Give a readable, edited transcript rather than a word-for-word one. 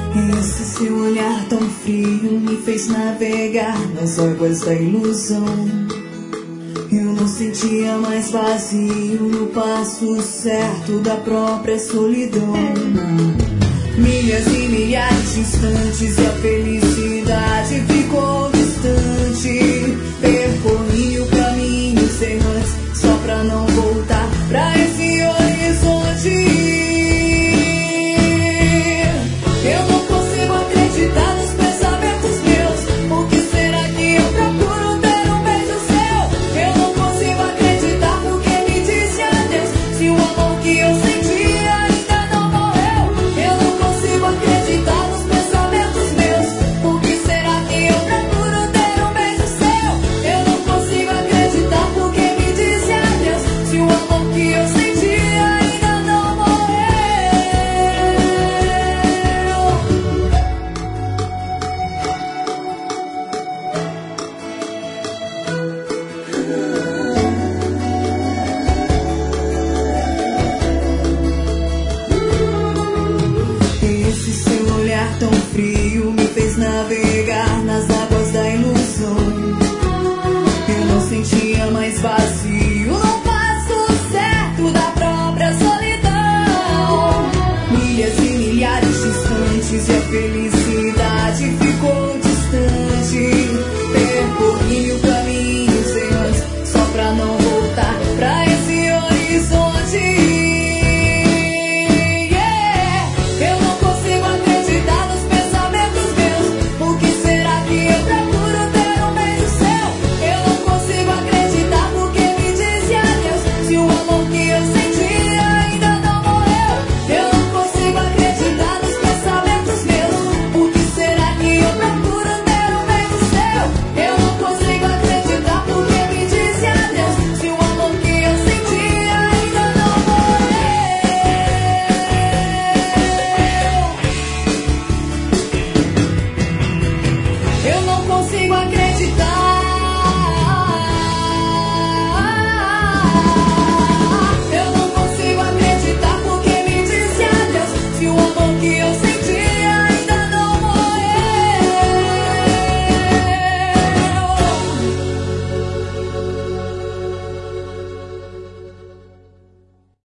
Esse seu olhar tão frio me fez navegar nas águas da ilusão. Eu não sentia mais vazio no passo certo da própria solidão. Milhas e milhares de instantes e a felicidade